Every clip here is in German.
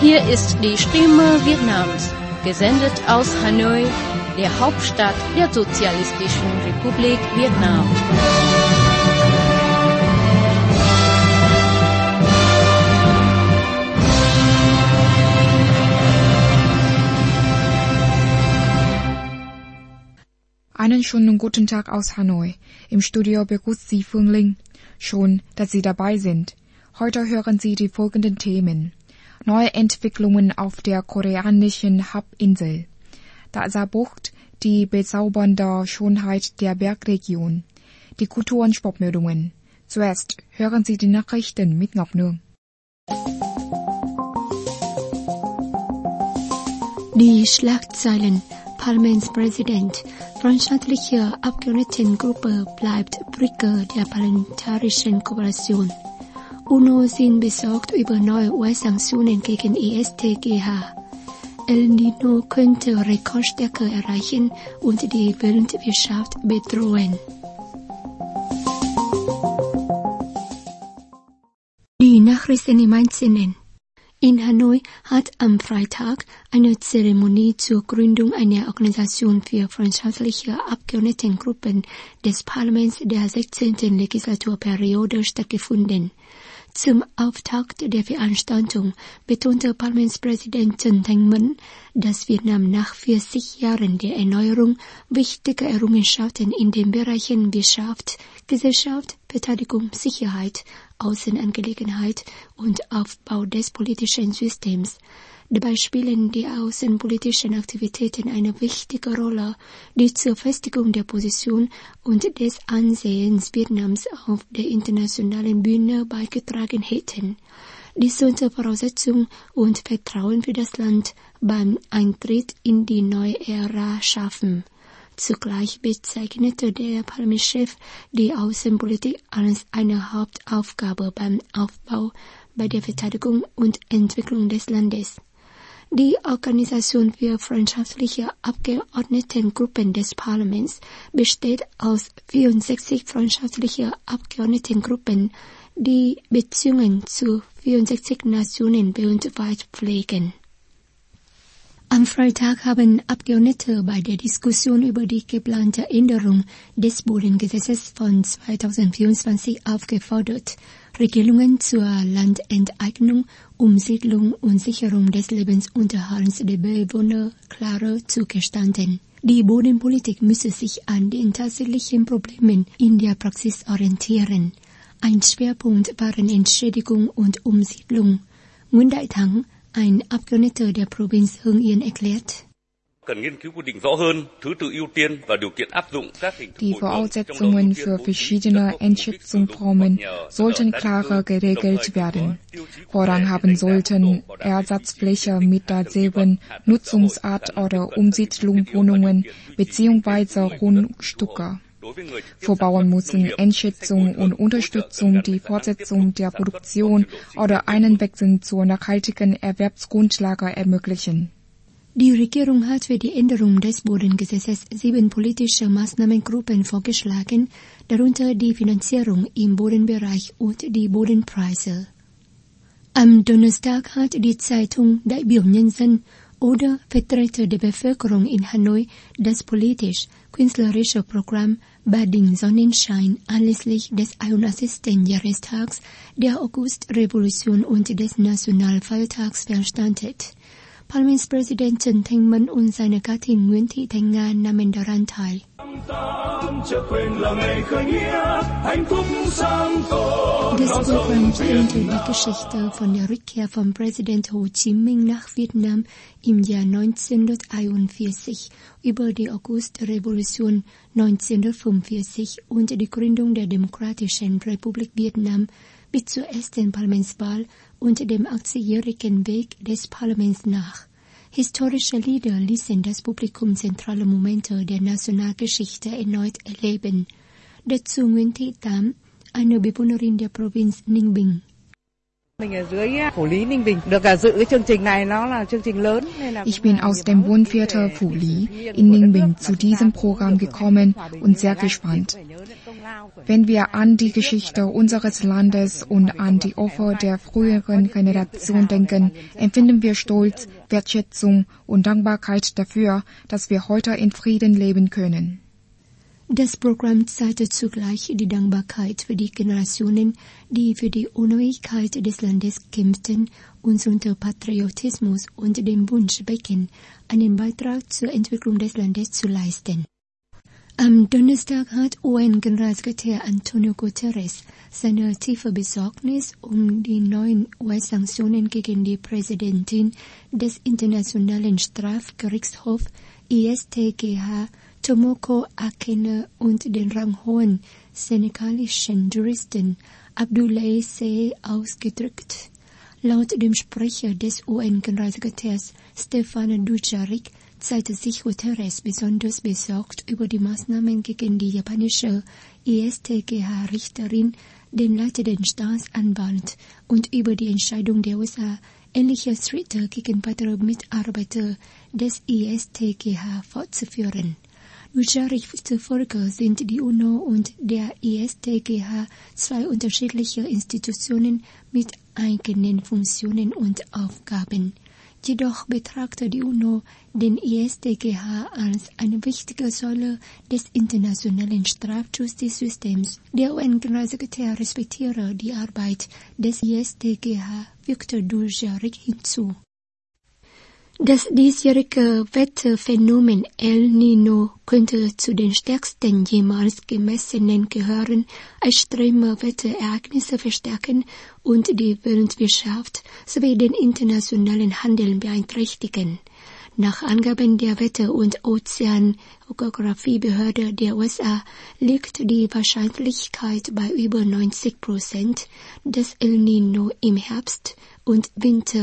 Hier ist die Stimme Vietnams, gesendet aus Hanoi, der Hauptstadt der Sozialistischen Republik Vietnam. Einen schönen guten Tag aus Hanoi. Im Studio begrüßt Sie Phương Linh. Schön, dass Sie dabei sind. Heute hören Sie die folgenden Themen. Neue Entwicklungen auf der koreanischen Halbinsel. Dasa-Bucht, die bezaubernde Schönheit der Bergregion. Die Kultur- und Sportmeldungen. Zuerst hören Sie die Nachrichten mit Ngọc Nương. Die Schlagzeilen. Parlamentspräsident. Freundschaftliche Abgeordnetengruppe bleibt Brücke der parlamentarischen Kooperation. UNO sind besorgt über neue US-Sanktionen gegen ISTGH. El Nino könnte Rekordstärke erreichen und die Weltwirtschaft bedrohen. Die Nachrichten im Einzelnen. In Hanoi hat am Freitag eine Zeremonie zur Gründung einer Organisation für freundschaftliche Abgeordnetengruppen des Parlaments der 16. Legislaturperiode stattgefunden. Zum Auftakt der Veranstaltung betonte Parlamentspräsident Trần Thanh Mẫn, dass Vietnam nach 40 Jahren der Erneuerung wichtige Errungenschaften in den Bereichen Wirtschaft, Gesellschaft, Verteidigung, Sicherheit, Außenangelegenheit und Aufbau des politischen Systems. Dabei spielen die außenpolitischen Aktivitäten eine wichtige Rolle, die zur Festigung der Position und des Ansehens Vietnams auf der internationalen Bühne beigetragen hätten. Dies sollte Voraussetzung und Vertrauen für das Land beim Eintritt in die neue Ära schaffen. Zugleich bezeichnete der Parlamentschef die Außenpolitik als eine Hauptaufgabe beim Aufbau, bei der Verteidigung und Entwicklung des Landes. Die Organisation für freundschaftliche Abgeordnetengruppen des Parlaments besteht aus 64 freundschaftliche Abgeordnetengruppen, die Beziehungen zu 64 Nationen weltweit pflegen. Am Freitag haben Abgeordnete bei der Diskussion über die geplante Änderung des Bodengesetzes von 2024 aufgefordert, Regelungen zur Landenteignung, Umsiedlung und Sicherung des Lebensunterhalts der Bewohner klarer zu gestalten. Die Bodenpolitik müsse sich an den tatsächlichen Problemen in der Praxis orientieren. Ein Schwerpunkt waren Entschädigung und Umsiedlung. Nguyễn Đại Thắng, ein Abgeordneter der Provinz Hưng Yên, erklärt: Die Voraussetzungen für verschiedene Entschädigungsformen sollten klarer geregelt werden. Vorrang haben sollten Ersatzfläche mit derselben Nutzungsart oder Umsiedlungswohnungen bzw. Grundstücke. Für Bauern müssen Entschädigung und Unterstützung die Fortsetzung der Produktion oder einen Wechsel zur nachhaltigen Erwerbsgrundlage ermöglichen. Die Regierung hat für die Änderung des Bodengesetzes 7 politische Maßnahmengruppen vorgeschlagen, darunter die Finanzierung im Bodenbereich und die Bodenpreise. Am Donnerstag hat die Zeitung Đại biểu Nhân dân oder Vertreter der Bevölkerung in Hanoi das politisch-künstlerische Programm Bading Sonnenschein anlässlich des 81. Jahrestags der Augustrevolution und des Nationalfeiertags veranstaltet. Parlamentspräsident Trần Thanh Mẫn und seine Gattin Nguyễn Thị Thanh Nga nahmen daran teil. Das Programm bringt die Geschichte von der Rückkehr von Präsident Ho Chi Minh nach Vietnam im Jahr 1941 über die Augustrevolution 1945 und die Gründung der Demokratischen Republik Vietnam bis zur ersten Parlamentswahl und dem 80-jährigen Weg des Parlaments nach. Historische Lieder ließen das Publikum zentrale Momente der Nationalgeschichte erneut erleben. Dazu Nguyễn Thị Tám, eine Bewohnerin der Provinz Ninh Bình. Ich bin aus dem Wohnviertel Phu Lý in Ninh Bình zu diesem Programm gekommen und sehr gespannt. Wenn wir an die Geschichte unseres Landes und an die Opfer der früheren Generation denken, empfinden wir Stolz, Wertschätzung und Dankbarkeit dafür, dass wir heute in Frieden leben können. Das Programm zeigte zugleich die Dankbarkeit für die Generationen, die für die Unabhängigkeit des Landes kämpften und unter Patriotismus und dem Wunsch wecken, einen Beitrag zur Entwicklung des Landes zu leisten. Am Donnerstag hat UN-Generalsekretär Antonio Guterres seine tiefe Besorgnis um die neuen US-Sanktionen gegen die Präsidentin des Internationalen Strafgerichtshofs ISTGH Tomoko Akene und den ranghohen senegalischen Juristen Abdoulaye Seye ausgedrückt. Laut dem Sprecher des UN-Generalsekretärs Stéphane Dujarric zeigte sich Guterres besonders besorgt über die Maßnahmen gegen die japanische ISTGH-Richterin, den leitenden Staatsanwalt, und über die Entscheidung der USA, ähnliche Schritte gegen weitere Mitarbeiter des ISTGH fortzuführen. Dujarric zufolge sind die UNO und der ISTGH zwei unterschiedliche Institutionen mit eigenen Funktionen und Aufgaben. Jedoch betrachtet die UNO den ISTGH als eine wichtige Säule des internationalen Strafjustizsystems. Der UN-Generalsekretär respektiere die Arbeit des ISTGH, fügte Dujarric hinzu. Das diesjährige Wetterphänomen El Niño könnte zu den stärksten jemals gemessenen gehören, extreme Wetterereignisse verstärken und die Weltwirtschaft sowie den internationalen Handel beeinträchtigen. Nach Angaben der Wetter- und Ozeanographie-Behörde der USA liegt die Wahrscheinlichkeit bei über 90%, dass El Niño im Herbst und Winter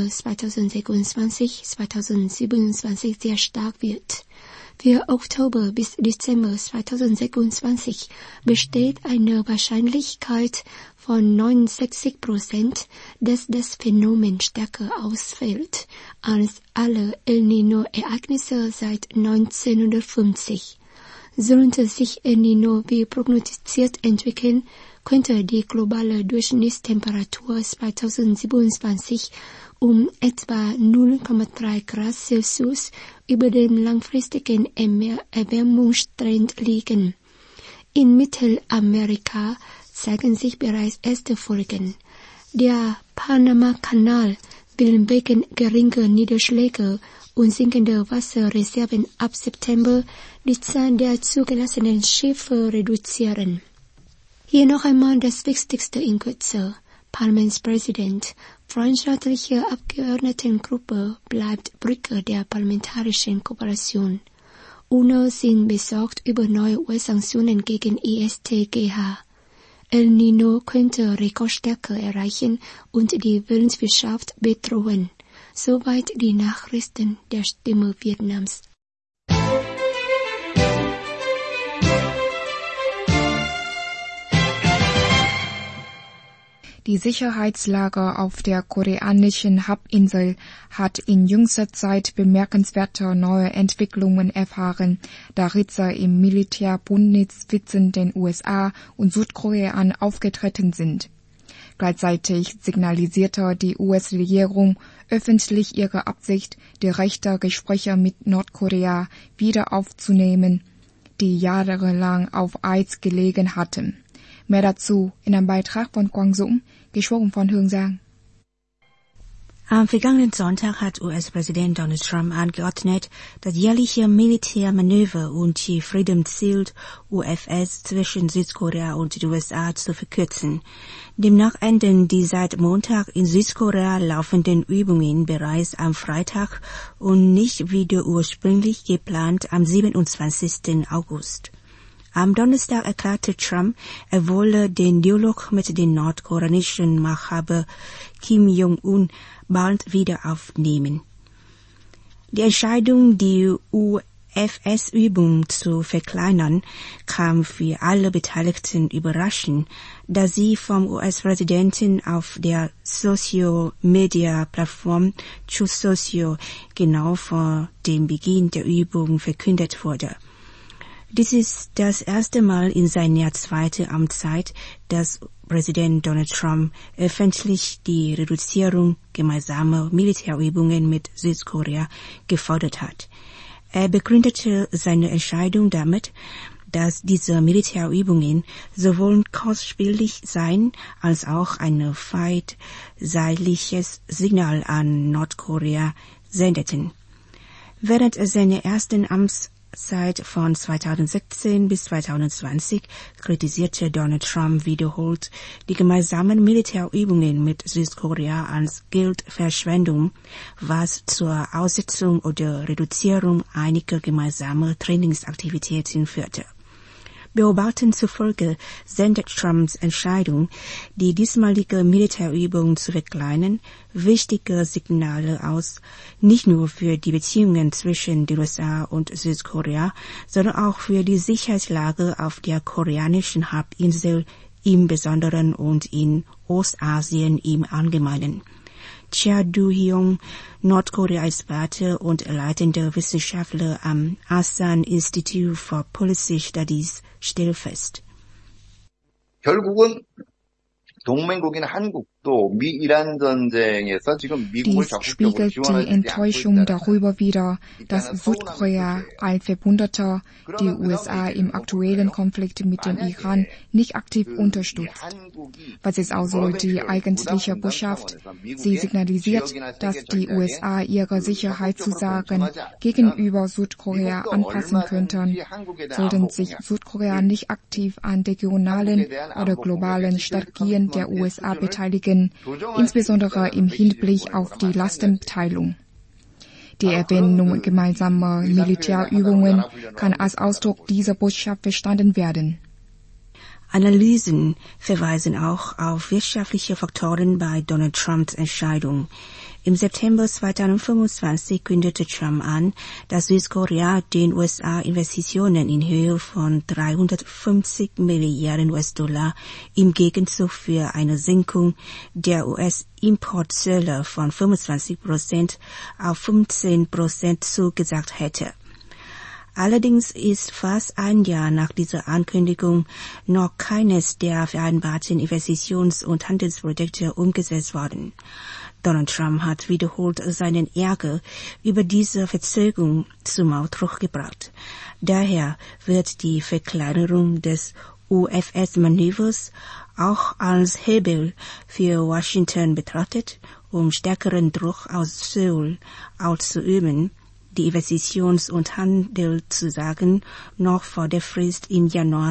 2026-2027 sehr stark wird. Für Oktober bis Dezember 2026 besteht eine Wahrscheinlichkeit von 69%, dass das Phänomen stärker ausfällt als alle El Niño-Ereignisse seit 1950. Sollte sich El Niño wie prognostiziert entwickeln, könnte die globale Durchschnittstemperatur 2027 um etwa 0,3 Grad Celsius über dem langfristigen Erwärmungstrend liegen. In Mittelamerika zeigen sich bereits erste Folgen. Der Panama-Kanal will wegen geringer Niederschläge und sinkender Wasserreserven ab September die Zahl der zugelassenen Schiffe reduzieren. Hier noch einmal das Wichtigste in Kürze. Parlamentspräsident, freundschaftliche Abgeordnetengruppe bleibt Brücke der parlamentarischen Kooperation. UNO sind besorgt über neue US-Sanktionen gegen ISTGH. El Niño könnte Rekordstärke erreichen und die Weltwirtschaft bedrohen. Soweit die Nachrichten der Stimme Vietnams. Die Sicherheitslage auf der koreanischen Halbinsel hat in jüngster Zeit bemerkenswerte neue Entwicklungen erfahren, da Ritze im Militärbündnis zwischen den USA und Südkorea aufgetreten sind. Gleichzeitig signalisierte die US-Regierung öffentlich ihre Absicht, direkte Gespräche mit Nordkorea wieder aufzunehmen, die jahrelang auf Eis gelegen hatten. Mehr dazu in einem Beitrag von Quang Dũng, gesprochen von Hương Giang. Am vergangenen Sonntag hat US-Präsident Donald Trump angeordnet, das jährliche Militärmanöver und die Friedensziel UFS zwischen Südkorea und den USA zu verkürzen. Demnach enden die seit Montag in Südkorea laufenden Übungen bereits am Freitag und nicht wieder ursprünglich geplant am 27. August. Am Donnerstag erklärte Trump, er wolle den Dialog mit dem nordkoreanischen Machthaber Kim Jong-un bald wieder aufnehmen. Die Entscheidung, die UFS-Übung zu verkleinern, kam für alle Beteiligten überraschend, da sie vom US-Präsidenten auf der Social-Media-Plattform Truth Social genau vor dem Beginn der Übung verkündet wurde. Dies ist das erste Mal in seiner zweiten Amtszeit, dass Präsident Donald Trump öffentlich die Reduzierung gemeinsamer Militärübungen mit Südkorea gefordert hat. Er begründete seine Entscheidung damit, dass diese Militärübungen sowohl kostspielig seien als auch ein feindseiliches Signal an Nordkorea sendeten. Während seiner ersten Amtszeit von 2016 bis 2020 kritisierte Donald Trump wiederholt die gemeinsamen Militärübungen mit Südkorea als Geldverschwendung, was zur Aussetzung oder Reduzierung einiger gemeinsamer Trainingsaktivitäten führte. Beobachtern zufolge sendet Trumps Entscheidung, die diesmalige Militärübung zu verkleinern, wichtige Signale aus, nicht nur für die Beziehungen zwischen den USA und Südkorea, sondern auch für die Sicherheitslage auf der koreanischen Halbinsel im Besonderen und in Ostasien im Allgemeinen. Cha Do-hyung, Nordkorea-Experte und leitender Wissenschaftler am Asan Institute for Policy Studies, stellt fest. 결국은 동맹국인 한국도 미-이란 전쟁에서 지금 미국을 Dies 적극적으로 spiegelt die Enttäuschung darüber wider, dass Südkorea als Verbündeter die USA im aktuellen Konflikt mit dem Iran nicht aktiv unterstützt. Was ist also die eigentliche Botschaft? Sie signalisiert, dass die USA ihre Sicherheitszusagen gegenüber Südkorea anpassen könnten, sollten sich Südkorea nicht aktiv an regionalen oder globalen Strategien der USA beteiligen, insbesondere im Hinblick auf die Lastenteilung. Die Erwähnung gemeinsamer Militärübungen kann als Ausdruck dieser Botschaft verstanden werden. Analysen verweisen auch auf wirtschaftliche Faktoren bei Donald Trumps Entscheidung. Im September 2025 kündigte Trump an, dass Südkorea den USA Investitionen in Höhe von 350 Milliarden US-Dollar im Gegenzug für eine Senkung der US-Importzölle von 25% auf 15% zugesagt hätte. Allerdings ist fast ein Jahr nach dieser Ankündigung noch keines der vereinbarten Investitions- und Handelsprojekte umgesetzt worden. Donald Trump hat wiederholt seinen Ärger über diese Verzögerung zum Ausdruck gebracht. Daher wird die Verkleinerung des UFS-Manövers auch als Hebel für Washington betrachtet, um stärkeren Druck aus Seoul auszuüben, die Investitions- und Handelszusagen noch vor der Frist im Januar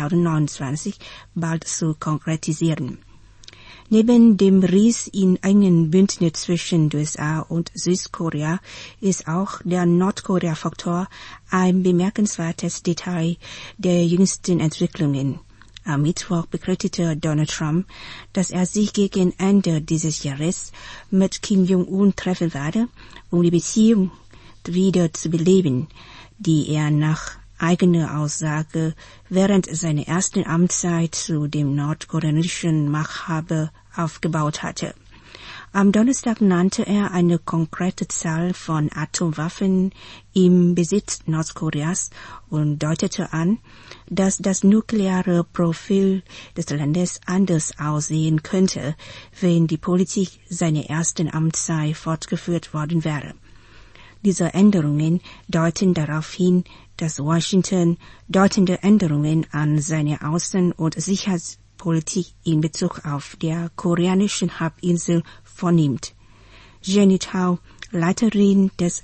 2029 bald zu konkretisieren. Neben dem Riss in engen Bündnis zwischen den USA und Südkorea ist auch der Nordkorea-Faktor ein bemerkenswertes Detail der jüngsten Entwicklungen. Am Mittwoch bekräftigte Donald Trump, dass er sich gegen Ende dieses Jahres mit Kim Jong-un treffen werde, um die Beziehung wieder zu beleben, die er nach eigener Aussage während seiner ersten Amtszeit zu dem nordkoreanischen Machthaber aufgebaut hatte. Am Donnerstag nannte er eine konkrete Zahl von Atomwaffen im Besitz Nordkoreas und deutete an, dass das nukleare Profil des Landes anders aussehen könnte, wenn die Politik seiner ersten Amtszeit fortgeführt worden wäre. Diese Änderungen deuten darauf hin, dass Washington deutende Änderungen an seiner Außen- und Sicherheitspolitik in Bezug auf der koreanischen Halbinsel vornimmt. Jenny Tao, Leiterin des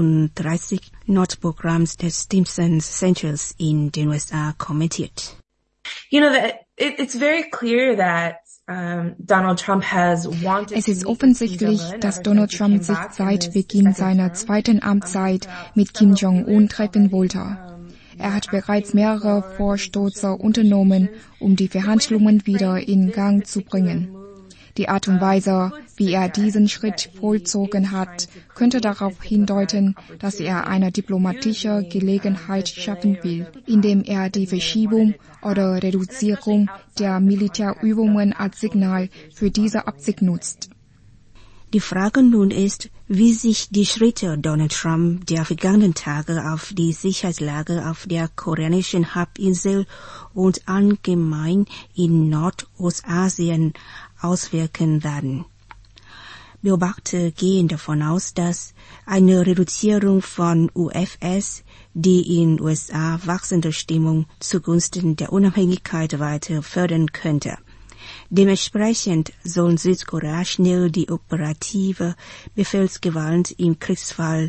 38-Nord-Programms des Stimson Centers in den USA, kommentiert. You know, it's very clear that Donald Trump has wanted. Es ist offensichtlich, dass Donald Trump sich seit Beginn seiner zweiten Amtszeit mit Kim Jong-un treffen wollte. Er hat bereits mehrere Vorstöße unternommen, um die Verhandlungen wieder in Gang zu bringen. Die Art und Weise, wie er diesen Schritt vollzogen hat, könnte darauf hindeuten, dass er eine diplomatische Gelegenheit schaffen will, indem er die Verschiebung oder Reduzierung der Militärübungen als Signal für diese Absicht nutzt. Die Frage nun ist, wie sich die Schritte Donald Trump der vergangenen Tage auf die Sicherheitslage auf der koreanischen Halbinsel und allgemein in Nordostasien auswirken werden. Beobachter gehen davon aus, dass eine Reduzierung von UFS die in USA wachsende Stimmung zugunsten der Unabhängigkeit weiter fördern könnte. Dementsprechend soll Südkorea schnell die operative Befehlsgewalt im Kriegsfall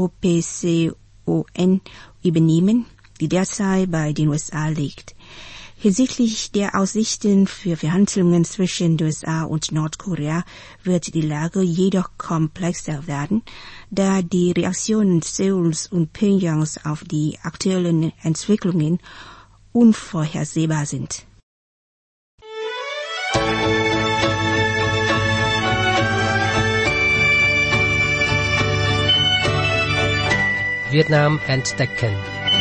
OPCON übernehmen, die derzeit bei den USA liegt. Hinsichtlich der Aussichten für Verhandlungen zwischen den USA und Nordkorea wird die Lage jedoch komplexer werden, da die Reaktionen Seuls und Pyongyangs auf die aktuellen Entwicklungen unvorhersehbar sind. Vietnam entdecken.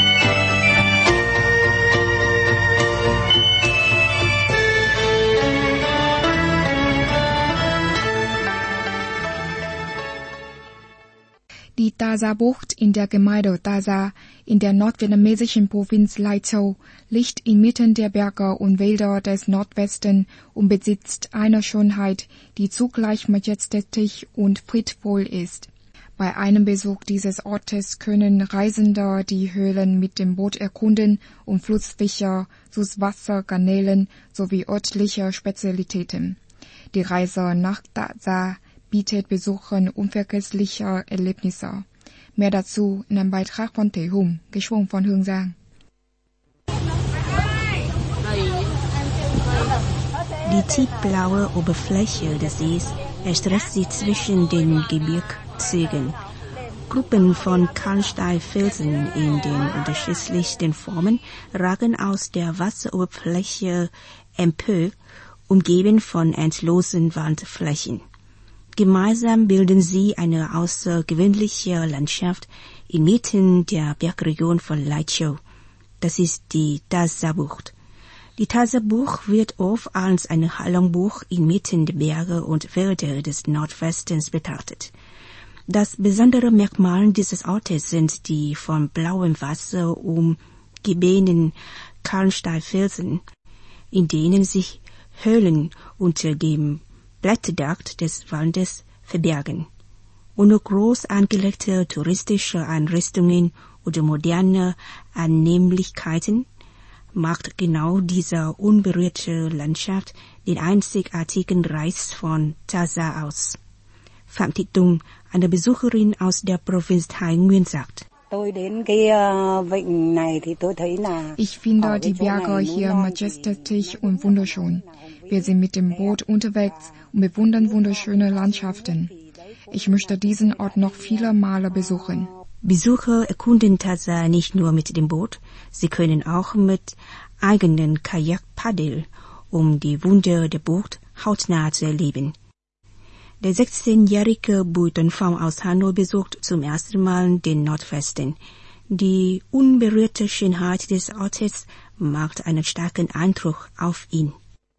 Die Ta Sa-Bucht in der Gemeinde Ta Sa in der nordvietnamesischen Provinz Lai Châu liegt inmitten der Berge und Wälder des Nordwesten und besitzt eine Schönheit, die zugleich majestätisch und friedvoll ist. Bei einem Besuch dieses Ortes können Reisende die Höhlen mit dem Boot erkunden und Flussfische, Süßwasser, Garnelen sowie örtliche Spezialitäten. Die Reise nach Ta Sa bietet Besuchern unvergessliche Erlebnisse. Mehr dazu in einem Beitrag von Tae Hung, geschwungen von Hương Giang. Die tiefblaue Oberfläche des Sees erstreckt sich zwischen den Gebirgszügen. Gruppen von Kalksteinfelsen in den unterschiedlichsten Formen ragen aus der Wasseroberfläche empor, umgeben von endlosen Waldflächen. Gemeinsam bilden sie eine außergewöhnliche Landschaft inmitten der Bergregion von Lai Châu. Das ist die Ta Sa-Bucht. Die Ta Sa-Bucht wird oft als eine Hallenbucht inmitten der Berge und Wälder des Nordwestens betrachtet. Das besondere Merkmal dieses Ortes sind die von blauem Wasser umgebenen Kalksteinfelsen, in denen sich Höhlen unter dem Blätterdach des Waldes verbergen. Ohne groß angelegte touristische Einrichtungen oder moderne Annehmlichkeiten macht genau diese unberührte Landschaft den einzigartigen Reiz von Ta Sa aus. Phạm Thị Tùng, eine Besucherin aus der Provinz Thái Nguyên, sagt: Ich finde die Berge hier majestätisch und wunderschön. Wir sind mit dem Boot unterwegs und bewundern wunderschöne Landschaften. Ich möchte diesen Ort noch viele Male besuchen. Besucher erkunden Ta Sa nicht nur mit dem Boot, sie können auch mit eigenen Kajak paddeln, um die Wunder der Bucht hautnah zu erleben. Der 16-jährige Bui Tuấn Phong aus Hanoi besucht zum ersten Mal den Nordwesten. Die unberührte Schönheit des Ortes macht einen starken Eindruck auf ihn.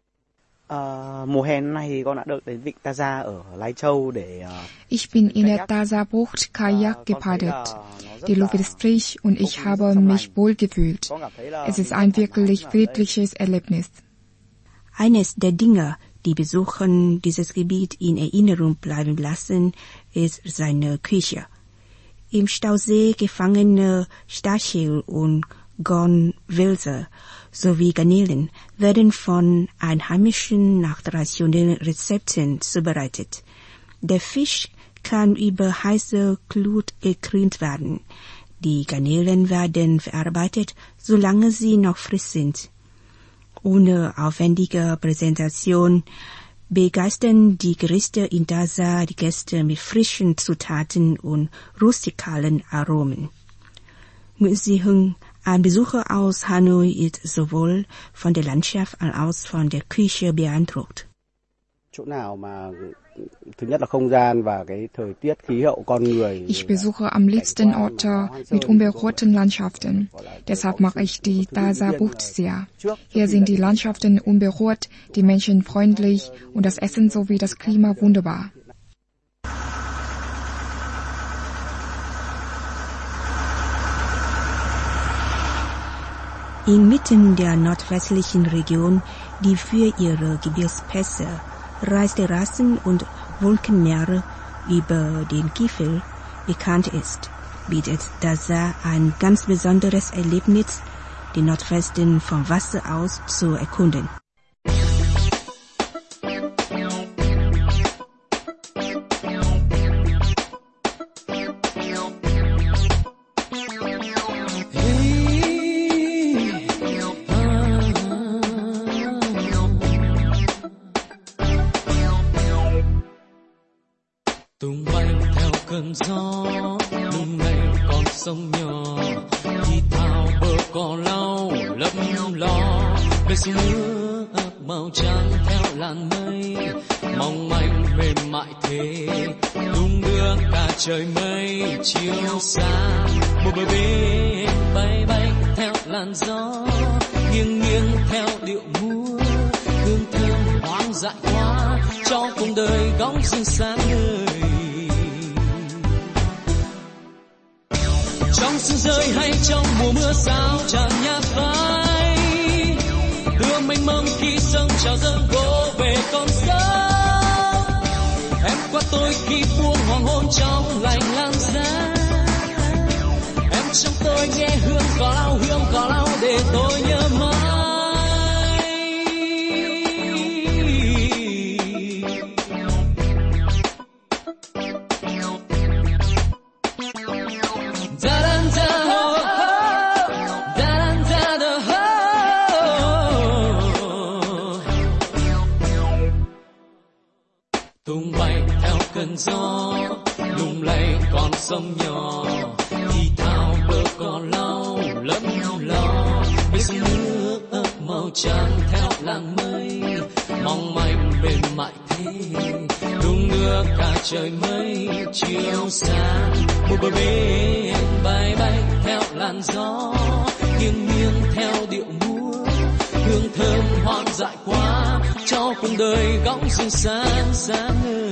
Ich bin in der Ta Sa-Bucht Kajak gepaddelt. Die Luft ist frisch und ich habe mich wohl gefühlt. Es ist ein wirklich friedliches Erlebnis. Eines der Dinge, die Besucher dieses Gebiet in Erinnerung bleiben lassen, ist seine Küche. Im Stausee gefangene Stachel und Gornwälse sowie Garnelen werden von Einheimischen nach traditionellen Rezepten zubereitet. Der Fisch kann über heiße Glut gegrillt werden. Die Garnelen werden verarbeitet, solange sie noch frisch sind. Ohne aufwendige Präsentation begeistern die Gerichte in Ta Sa die Gäste mit frischen Zutaten und rustikalen Aromen. Nguyễn Duy Hưng, ein Besucher aus Hanoi, ist sowohl von der Landschaft als auch von der Küche beeindruckt. Ich besuche am liebsten Orte mit unberührten Landschaften. Deshalb mag ich die Ta Sa-Bucht sehr. Hier sind die Landschaften unberührt, die Menschen freundlich und das Essen sowie das Klima wunderbar. Inmitten der nordwestlichen Region, die für ihre Gebirgspässe, Reisterrassen und Wolkenmeere über den Gipfel bekannt ist, bietet Daza ein ganz besonderes Erlebnis, den Nordwesten vom Wasser aus zu erkunden. tung bay theo cơn gió, lung lay con sông nhỏ, thì thao bờ cỏ lau lấp lo, về sông nước màu trắng theo làn mây, mong manh mềm mại thế, đung đưa cả trời mây chiều xa, một bờ bên bay bay theo làn gió, nghiêng nghiêng theo điệu múa, hương thơm hoang dại quá, cho cuộc đời góc rừng sáng ngời. Trong sương rơi hay trong mùa mưa sao tràn nhạt vai, đưa mênh mông khi sông trào dâng vỗ về con sông. Em qua tôi khi buông hoàng hôn trong lành lan ra, em trong tôi nghe hương cỏ lau để tôi nhớ mãi. Tung bay theo cơn gió, lung lay con sông nhỏ, thì thao bờ cỏ lau lấp lo, bên sông nước màu trắng theo làng mây, mong manh mềm mại thế, đung đưa cả trời mây chiều sáng, một bờ bên bay bay theo làn gió, nghiêng nghiêng theo điệu múa, hương thơm hoang dại quá, cho cuộc đời góc rừng sáng sáng ngời.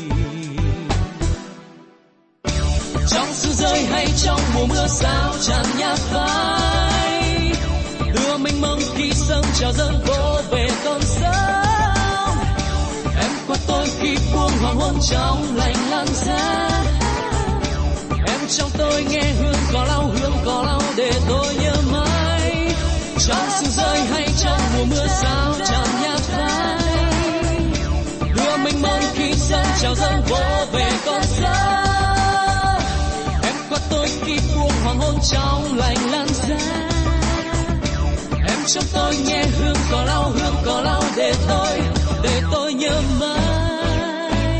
Trong sương rơi hay trong mùa mưa sao tràn nhạt vai, đưa mênh mông khi sông trào dâng vỗ về con sông. Em qua tôi khi buông hoàng hôn trong lành lan ra, em trong tôi nghe hương cỏ lau để tôi nhớ mãi. Trong sương rơi hay trong mùa mưa sao tràn nhạt vai, đưa mênh mông khi sông trào dâng vỗ về con sông. Em qua tôi khi buông hoàng hôn trong lành lan ra, em trong tôi nghe hương cỏ lau để tôi nhớ mãi.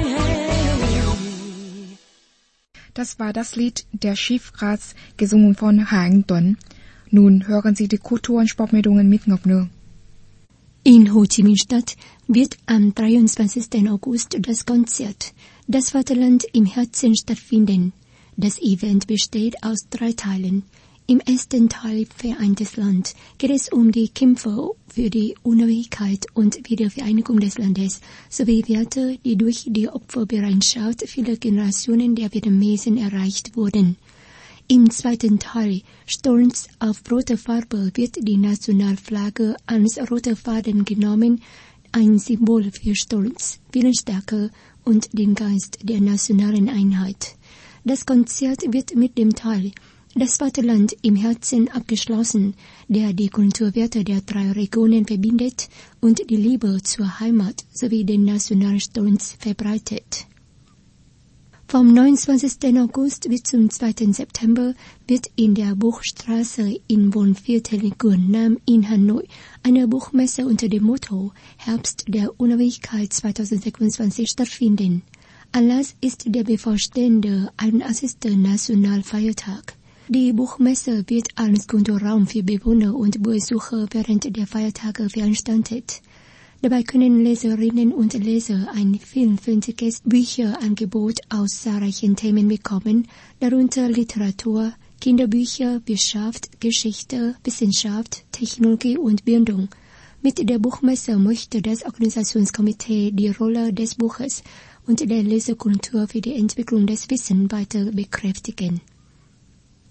Das war das Lied Der Schiffgratz, gesungen von Hagen Tuấn. Nun hören Sie die Kultur- und Sportmeldungen mit Ngọc Nương. In Ho Chi Minh Stadt wird am 23. August das Konzert Das Vaterland im Herzen stattfinden. Das Event besteht aus 3 Teilen. Im ersten Teil Vereintes Land geht es um die Kämpfe für die Unabhängigkeit und Wiedervereinigung des Landes sowie Werte, die durch die Opferbereitschaft vieler Generationen der Vietnamesen erreicht wurden. Im zweiten Teil, Stolz auf rote Farbe, wird die Nationalflagge als roter Faden genommen, ein Symbol für Stolz, Willensstärke und den Geist der nationalen Einheit. Das Konzert wird mit dem Teil Das Vaterland im Herzen abgeschlossen, der die Kulturwerte der 3 Regionen verbindet und die Liebe zur Heimat sowie den nationalen Stolz verbreitet. Vom 29. August bis zum 2. September wird in der Buchstraße in Wohnviertel Quảng Nam in Hanoi eine Buchmesse unter dem Motto Herbst der Unabhängigkeit 2026 stattfinden. Anlass ist der bevorstehende 81. Nationalfeiertag. Die Buchmesse wird als Kulturraum für Bewohner und Besucher während der Feiertage veranstaltet. Dabei können Leserinnen und Leser ein vielfältiges Bücherangebot aus zahlreichen Themen bekommen, darunter Literatur, Kinderbücher, Wirtschaft, Geschichte, Wissenschaft, Technologie und Bildung. Mit der Buchmesse möchte das Organisationskomitee die Rolle des Buches und der Lesekultur für die Entwicklung des Wissens weiter bekräftigen.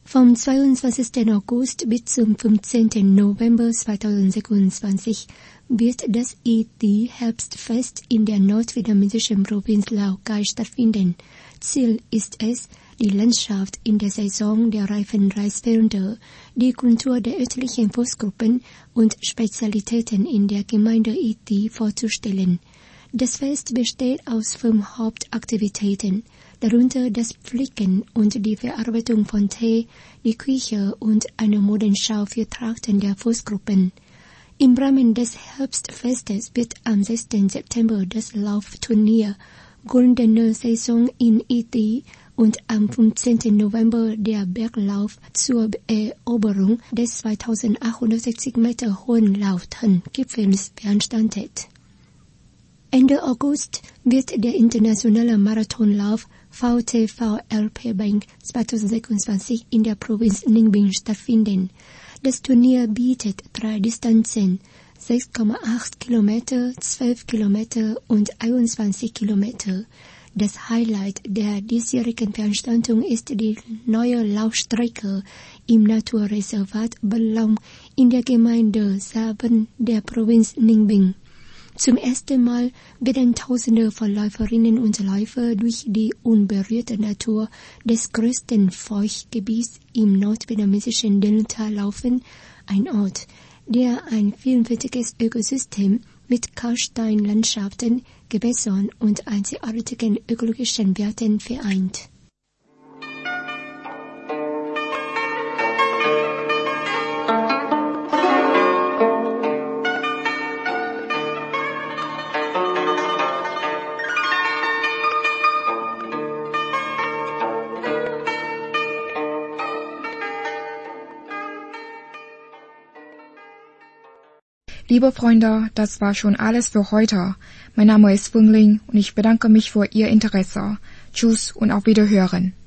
Vom 22. August bis zum 15. November 2026 wird das ET-Herbstfest in der nordvietnamesischen Provinz Lao Cai stattfinden. Ziel ist es, die Landschaft in der Saison der reifen Reisfelder, die Kultur der örtlichen Volksgruppen und Spezialitäten in der Gemeinde ET vorzustellen. Das Fest besteht aus 5 Hauptaktivitäten, darunter das Pflücken und die Verarbeitung von Tee, die Küche und eine Modenschau für Trachten der Volksgruppen. Im Rahmen des Herbstfestes wird am 6. September das Laufturnier Goldene Saison in ET und am 15. November der Berglauf zur Eroberung des 2860 Meter hohen Laufton-Gipfels veranstaltet. Ende August wird der internationale Marathonlauf VTV-LP Bank 2026 in der Provinz Ninh Bình stattfinden. Das Turnier bietet 3 Distanzen, 6,8 Kilometer, 12 Kilometer und 21 Kilometer. Das Highlight der diesjährigen Veranstaltung ist die neue Laufstrecke im Naturreservat Balong in der Gemeinde Saben der Provinz Ninh Bình. Zum ersten Mal werden Tausende von Läuferinnen und Läufer durch die unberührte Natur des größten Feuchtgebiets im nordvietnamesischen Delta laufen, ein Ort, der ein vielfältiges Ökosystem mit Kalksteinlandschaften, Gewässern und einzigartigen ökologischen Werten vereint. Liebe Freunde, das war schon alles für heute. Mein Name ist Phương Linh und ich bedanke mich für Ihr Interesse. Tschüss und auf Wiederhören.